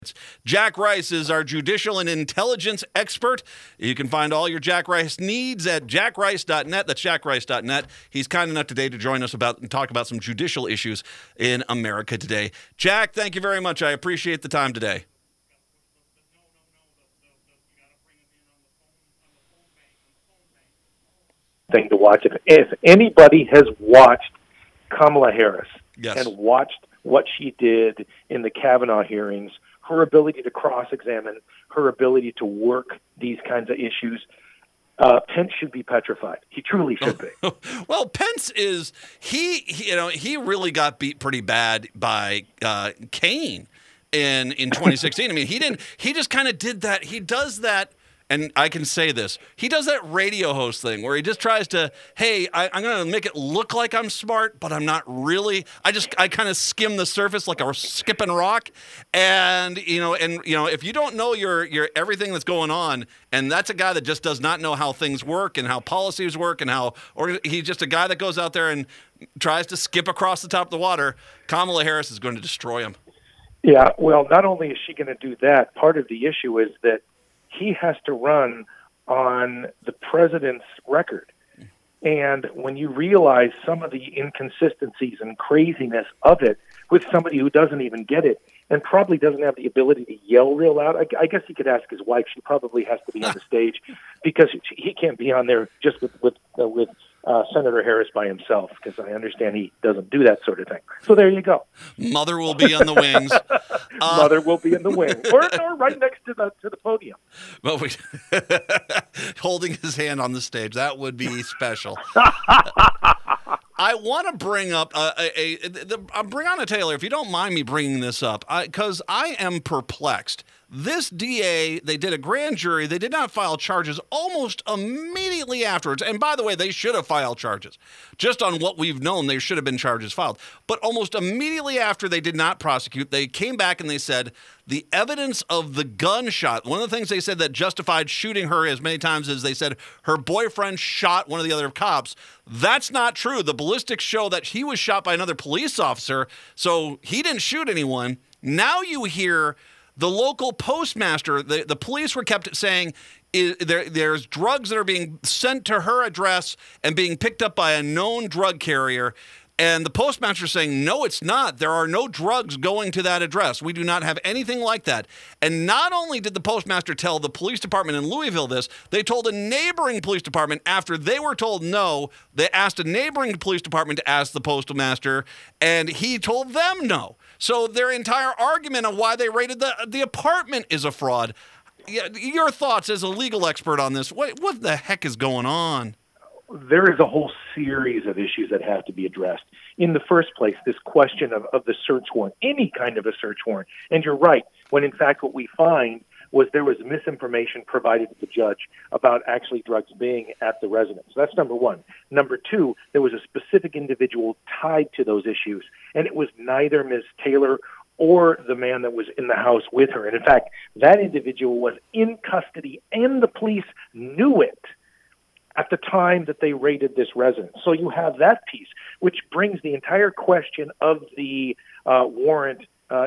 Jack Rice is our judicial and intelligence expert. You can find all your Jack Rice needs at jackrice.net. That's jackrice.net. He's kind enough today to join us and talk about some judicial issues in America today. Jack, thank you very much. I appreciate the time today. Thing to watch. If anybody has watched Kamala Harris and watched what she did in the Kavanaugh hearings, her ability to cross-examine, her ability to work these kinds of issues, Pence should be petrified. He truly should be. Well, Pence is he really got beat pretty bad by Kaine in 2016. I mean, he just kind of did that. He does that. And I can say this, he does that radio host thing where he just tries to, hey, I'm going to make it look like I'm smart, but I'm not really. I kind of skim the surface like a skipping rock. And if you don't know your everything that's going on, and that's a guy that just does not know how things work and how policies work or he's just a guy that goes out there and tries to skip across the top of the water, Kamala Harris is going to destroy him. Yeah, well, not only is she going to do that, part of the issue is that he has to run on the president's record. And when you realize some of the inconsistencies and craziness of it with somebody who doesn't even get it and probably doesn't have the ability to yell real loud, I guess he could ask his wife. She probably has to be on the stage because he can't be on there just with Senator Harris by himself, because I understand he doesn't do that sort of thing. So there you go. Mother will be on the wings. Mother will be in the wing, or right next to the podium. Well, holding his hand on the stage, that would be special. I want to bring up Breonna Taylor, if you don't mind me bringing this up, because I am perplexed. This DA, they did a grand jury. They did not file charges almost immediately afterwards. And by the way, they should have filed charges. Just on what we've known, there should have been charges filed. But almost immediately after they did not prosecute, they came back and they said the evidence of the gunshot, one of the things they said that justified shooting her as many times as they said her boyfriend shot one of the other cops. That's not true. The ballistics show that he was shot by another police officer, so he didn't shoot anyone. Now you hear the local postmaster, the police were kept saying there's drugs that are being sent to her address and being picked up by a known drug carrier. And the postmaster is saying, no, it's not. There are no drugs going to that address. We do not have anything like that. And not only did the postmaster tell the police department in Louisville this, they told a neighboring police department after they were told no. They asked a neighboring police department to ask the postmaster, and he told them no. So their entire argument of why they raided the apartment is a fraud. Your thoughts as a legal expert on this, what the heck is going on? There is a whole series of issues that have to be addressed. In the first place, this question of the search warrant, any kind of a search warrant. And you're right, when in fact what we find was there was misinformation provided to the judge about actually drugs being at the residence. That's number one. Number two, there was a specific individual tied to those issues, and it was neither Ms. Taylor or the man that was in the house with her. And in fact, that individual was in custody, and the police knew it at the time that they raided this residence. So you have that piece, which brings the entire question of the warrant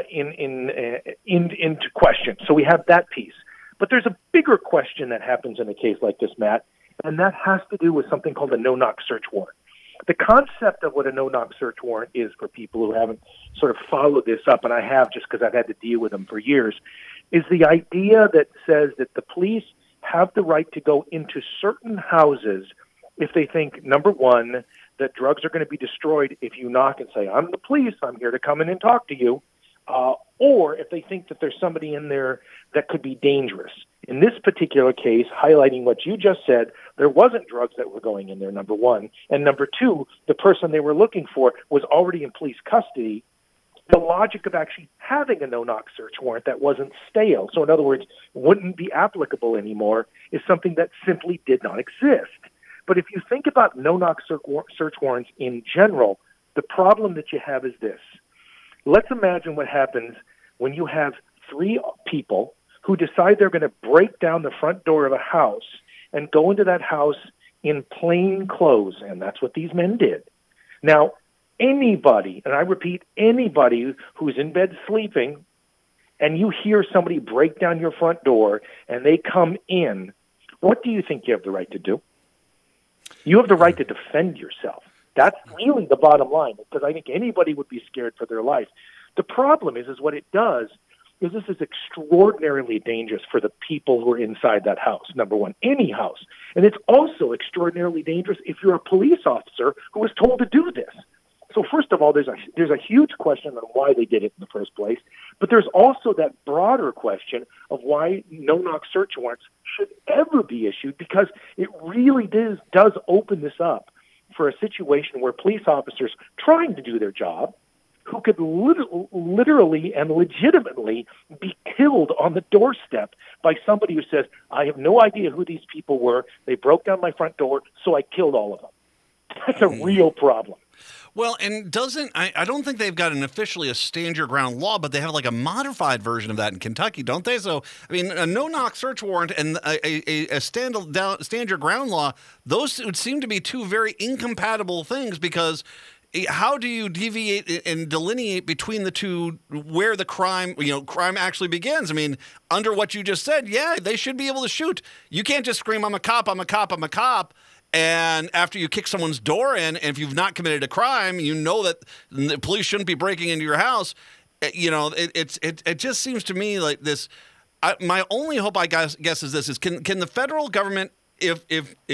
into question. So we have that piece. But there's a bigger question that happens in a case like this, Matt, and that has to do with something called a no-knock search warrant. The concept of what a no-knock search warrant is, for people who haven't sort of followed this up, and I have just because I've had to deal with them for years, is the idea that says that the police have the right to go into certain houses if they think, number one, that drugs are going to be destroyed if you knock and say, I'm the police, I'm here to come in and talk to you, or if they think that there's somebody in there that could be dangerous. In this particular case, highlighting what you just said, there wasn't drugs that were going in there, number one. And number two, the person they were looking for was already in police custody. The logic of actually having a no-knock search warrant that wasn't stale, so in other words, wouldn't be applicable anymore, is something that simply did not exist. But if you think about no-knock search warrants in general, the problem that you have is this. Let's imagine what happens when you have three people who decide they're going to break down the front door of a house and go into that house in plain clothes, and that's what these men did. Now, anybody, and I repeat, anybody who's in bed sleeping and you hear somebody break down your front door and they come in, what do you think you have the right to do? You have the right to defend yourself. That's really the bottom line, because I think anybody would be scared for their life. The problem is what it does is this is extraordinarily dangerous for the people who are inside that house, number one, any house. And it's also extraordinarily dangerous if you're a police officer who was told to do this. So first of all, there's a huge question on why they did it in the first place, but there's also that broader question of why no-knock search warrants should ever be issued, because it really does open this up for a situation where police officers trying to do their job, who could literally and legitimately be killed on the doorstep by somebody who says, I have no idea who these people were, they broke down my front door, so I killed all of them. That's a real problem. Well, and I don't think they've got officially a stand your ground law, but they have like a modified version of that in Kentucky, don't they? So, I mean, a no-knock search warrant and a stand your ground law, those would seem to be two very incompatible things, because how do you deviate and delineate between the two where the crime actually begins? I mean, under what you just said, yeah, they should be able to shoot. You can't just scream, I'm a cop, I'm a cop, I'm a cop. And after you kick someone's door in, and if you've not committed a crime, you know that the police shouldn't be breaking into your house. It just seems to me like this. My only hope, I guess, is this: can the federal government, if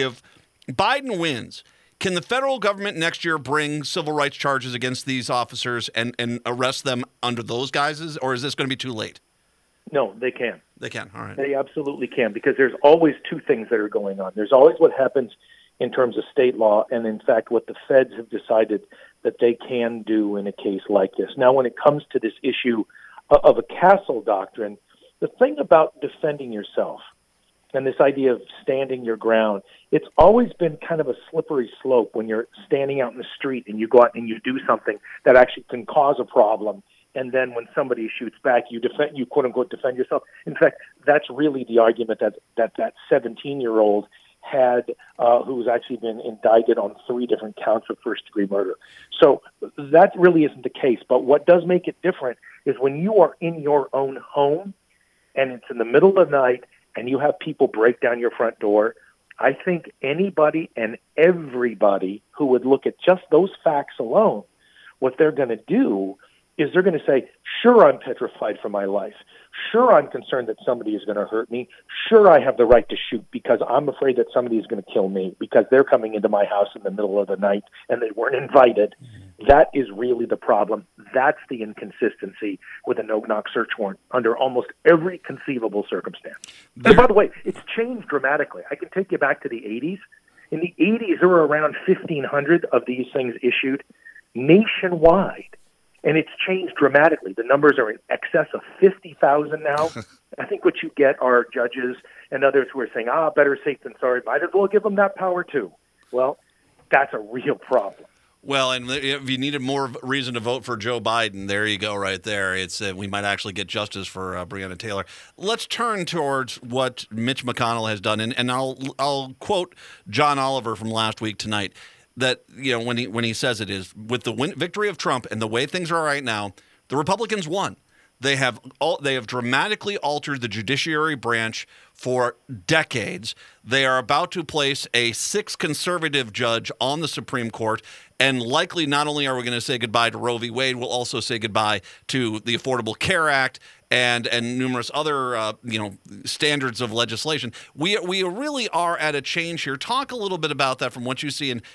Biden wins, can the federal government next year bring civil rights charges against these officers and arrest them under those guises, or is this going to be too late? No, they can. They can. All right. They absolutely can, because there's always two things that are going on. There's always what happens in terms of state law, and in fact what the feds have decided that they can do in a case like this. Now, when it comes to this issue of a castle doctrine, the thing about defending yourself and this idea of standing your ground, it's always been kind of a slippery slope when you're standing out in the street and you go out and you do something that actually can cause a problem. And then when somebody shoots back, you quote unquote defend yourself. In fact, that's really the argument that 17-year-old had, who's actually been indicted on 3 different counts of first-degree murder. So that really isn't the case. But what does make it different is when you are in your own home and it's in the middle of the night and you have people break down your front door, I think anybody and everybody who would look at just those facts alone, what they're going to do is they're going to say, sure, I'm petrified for my life. Sure, I'm concerned that somebody is going to hurt me. Sure, I have the right to shoot because I'm afraid that somebody is going to kill me because they're coming into my house in the middle of the night and they weren't invited. That is really the problem. That's the inconsistency with a no-knock search warrant under almost every conceivable circumstance. And by the way, it's changed dramatically. I can take you back to the 80s. In the 80s, there were around 1,500 of these things issued nationwide. And it's changed dramatically. The numbers are in excess of 50,000 now. I think what you get are judges and others who are saying, better safe than sorry. Might as well give them that power too. Well, that's a real problem. Well, and if you needed more reason to vote for Joe Biden, there you go right there. It's we might actually get justice for Breonna Taylor. Let's turn towards what Mitch McConnell has done. And I'll quote John Oliver from last week tonight. That, when he says it is, with the victory of Trump and the way things are right now, the Republicans won. They have dramatically altered the judiciary branch for decades. They are about to place a 6th conservative judge on the Supreme Court, and likely not only are we going to say goodbye to Roe v. Wade, we'll also say goodbye to the Affordable Care Act and numerous other standards of legislation. We really are at a change here. Talk a little bit about that from what you see, and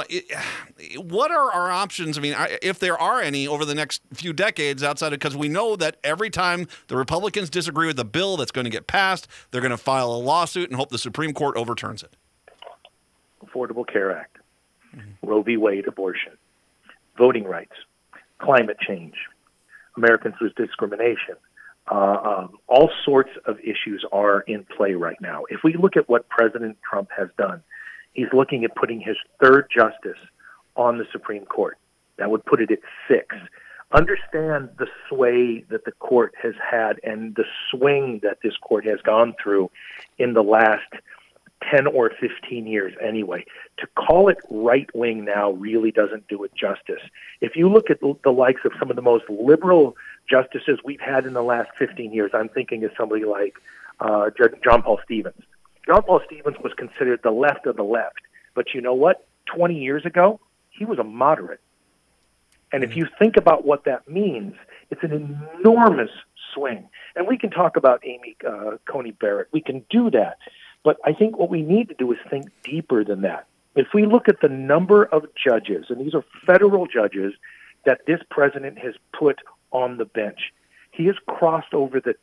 what are our options? I mean, if there are any over the next few decades outside of, because we know that every time the Republicans disagree with a bill that's going to get passed, they're going to file a lawsuit and hope the Supreme Court overturns it. Affordable Care Act, Roe v. Wade, abortion, voting rights, climate change, Americans with discrimination. All sorts of issues are in play right now. If we look at what President Trump has done, he's looking at putting his 3rd justice on the Supreme Court. That would put it at 6. Understand the sway that the court has had and the swing that this court has gone through in the last 10 or 15 years anyway. To call it right-wing now really doesn't do it justice. If you look at the likes of some of the most liberal justices we've had in the last 15 years, I'm thinking of somebody like John Paul Stevens. John Paul Stevens was considered the left of the left. But you know what? 20 years ago, he was a moderate. And if you think about what that means, it's an enormous swing. And we can talk about Amy Coney Barrett. We can do that. But I think what we need to do is think deeper than that. If we look at the number of judges, and these are federal judges that this president has put on the bench, he has crossed over the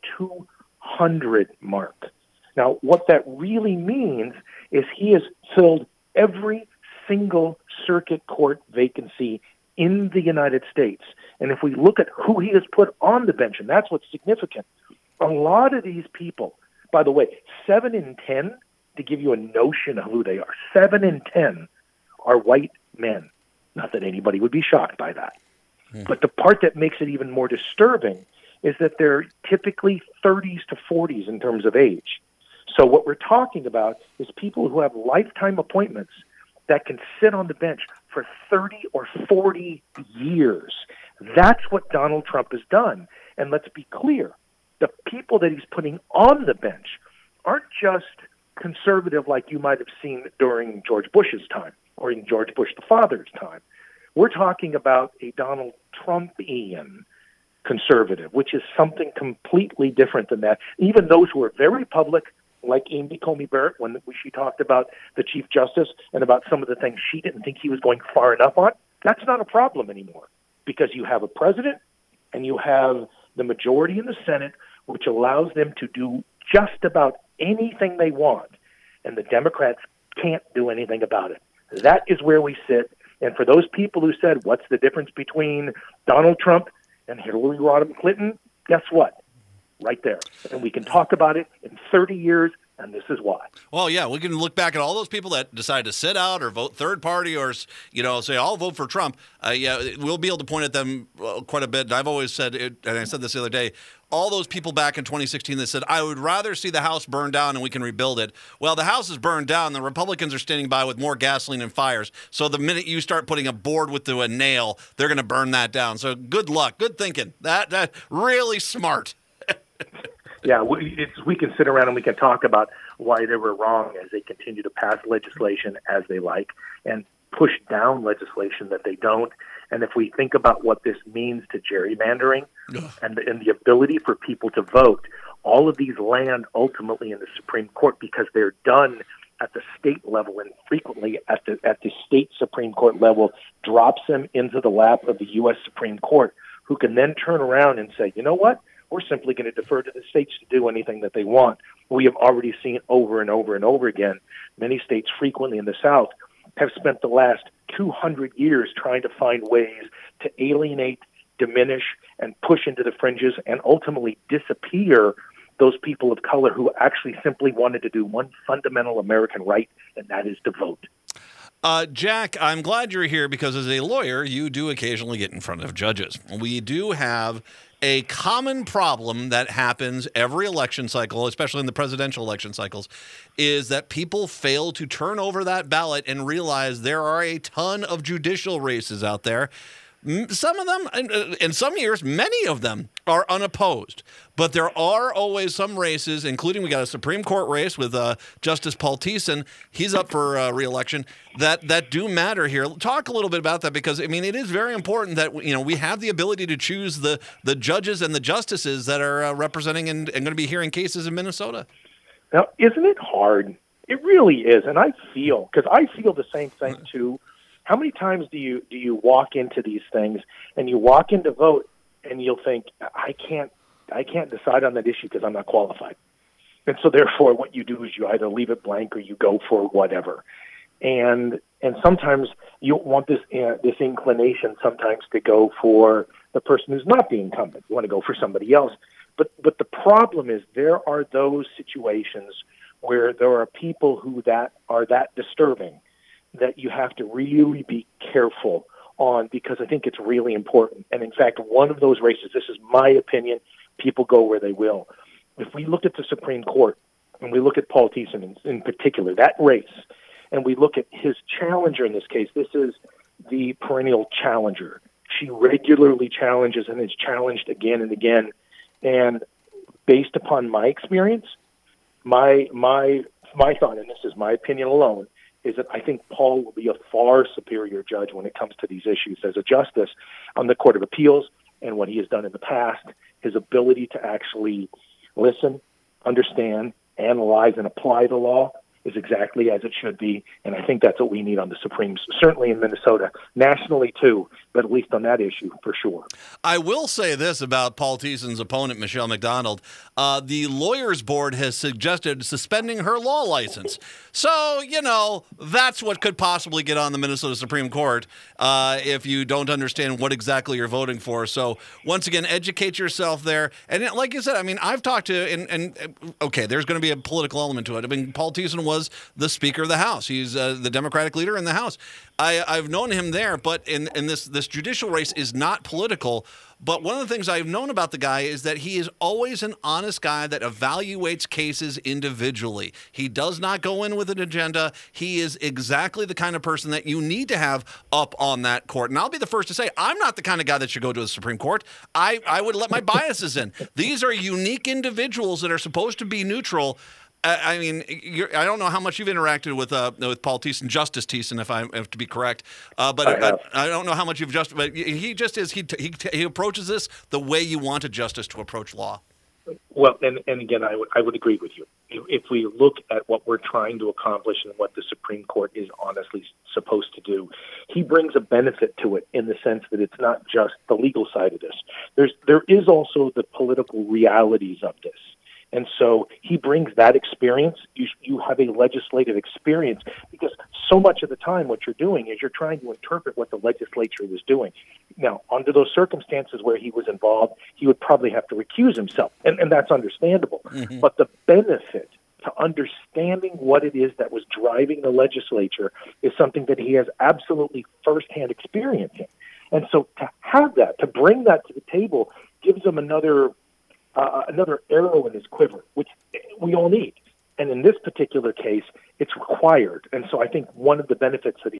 200 mark. Now, what that really means is he has filled every single circuit court vacancy in the United States. And if we look at who he has put on the bench, and that's what's significant, a lot of these people, by the way, 7 in 10, to give you a notion of who they are, 7 in 10 are white men. Not that anybody would be shocked by that. But the part that makes it even more disturbing is that they're typically 30s to 40s in terms of age. So what we're talking about is people who have lifetime appointments that can sit on the bench for 30 or 40 years. That's what Donald Trump has done. And let's be clear, the people that he's putting on the bench aren't just conservative like you might have seen during George Bush's time or in George Bush the father's time. We're talking about a Donald Trumpian conservative, which is something completely different than that. Even those who are very public, like Amy Coney Barrett, when she talked about the Chief Justice and about some of the things she didn't think he was going far enough on, that's not a problem anymore because you have a president and you have the majority in the Senate, which allows them to do just about anything they want, and the Democrats can't do anything about it. That is where we sit. And for those people who said, what's the difference between Donald Trump and Hillary Rodham Clinton? Guess what? Right there. And we can talk about it in 30 years, and this is why. Well, yeah, we can look back at all those people that decided to sit out or vote third party or, say, I'll vote for Trump. We'll be able to point at them quite a bit. And I've always said, and I said this the other day, all those people back in 2016 that said, I would rather see the house burn down and we can rebuild it. Well, the house is burned down. The Republicans are standing by with more gasoline and fires. So the minute you start putting a board with a nail, they're going to burn that down. So good luck. Good thinking. That really smart. Yeah, we can sit around and we can talk about why they were wrong as they continue to pass legislation as they like and push down legislation that they don't. And if we think about what this means to gerrymandering and the ability for people to vote, all of these land ultimately in the Supreme Court because they're done at the state level, and frequently at the state Supreme Court level drops them into the lap of the U.S. Supreme Court, who can then turn around and say, you know what? We're simply going to defer to the states to do anything that they want. We have already seen over and over and over again, many states frequently in the South have spent the last 200 years trying to find ways to alienate, diminish, and push into the fringes and ultimately disappear those people of color who actually simply wanted to do one fundamental American right, and that is to vote. Jack, I'm glad you're here because as a lawyer, you do occasionally get in front of judges. We do have a common problem that happens every election cycle, especially in the presidential election cycles, is that people fail to turn over that ballot and realize there are a ton of judicial races out there. Some of them, in some years, many of them are unopposed. But there are always some races, including we got a Supreme Court race with Justice Paul Thiessen. He's up for re-election. That do matter here. Talk a little bit about that because, I mean, it is very important that we have the ability to choose the judges and the justices that are representing and going to be hearing cases in Minnesota. Now, isn't it hard? It really is. And I feel the same thing too. How many times do you walk into these things and you walk in to vote and you'll think, I can't decide on that issue because I'm not qualified. And so therefore what you do is you either leave it blank or you go for whatever. And sometimes you want this inclination sometimes to go for the person who's not the incumbent. You want to go for somebody else. But the problem is there are those situations where there are people who that are that disturbing that you have to really be careful on because I think it's really important. And in fact, one of those races, this is my opinion, people go where they will. If we look at the Supreme Court, and we look at Paul Thiessen in particular, that race, and we look at his challenger in this case, this is the perennial challenger. She regularly challenges and is challenged again and again. And based upon my experience, my thought, and this is my opinion alone, is that I think Paul will be a far superior judge when it comes to these issues as a justice on the Court of Appeals and what he has done in the past, his ability to actually listen, understand, analyze, and apply the law is exactly as it should be, and I think that's what we need on the Supremes, certainly in Minnesota, nationally too, but at least on that issue for sure. I will say this about Paul Thiessen's opponent, Michelle McDonald. The Lawyers Board has suggested suspending her law license. So, that's what could possibly get on the Minnesota Supreme Court if you don't understand what exactly you're voting for. So, once again, educate yourself there. And like you said, I've talked to, and okay, there's going to be a political element to it. Paul Thiessen was the Speaker of the House. He's the Democratic leader in the House. I've known him there, but in this judicial race is not political. But one of the things I've known about the guy is that he is always an honest guy that evaluates cases individually. He does not go in with an agenda. He is exactly the kind of person that you need to have up on that court. And I'll be the first to say, I'm not the kind of guy that should go to the Supreme Court. I would let my biases in. These are unique individuals that are supposed to be neutral. I don't know how much you've interacted with Paul Thiessen, Justice Thiessen, if I have to be correct. But I don't know how much you've just. But he just is. He approaches this the way you want a justice to approach law. Well, and again, I would agree with you. If we look at what we're trying to accomplish and what the Supreme Court is honestly supposed to do, he brings a benefit to it in the sense that it's not just the legal side of this. There is also the political realities of this. And so he brings that experience. You have a legislative experience because so much of the time what you're doing is you're trying to interpret what the legislature was doing. Now, under those circumstances where he was involved, he would probably have to recuse himself, and that's understandable. Mm-hmm. But the benefit to understanding what it is that was driving the legislature is something that he has absolutely firsthand experience in. And so to have that, to bring that to the table, gives him another arrow in his quiver, which we all need. And in this particular case, it's required. And so I think one of the benefits that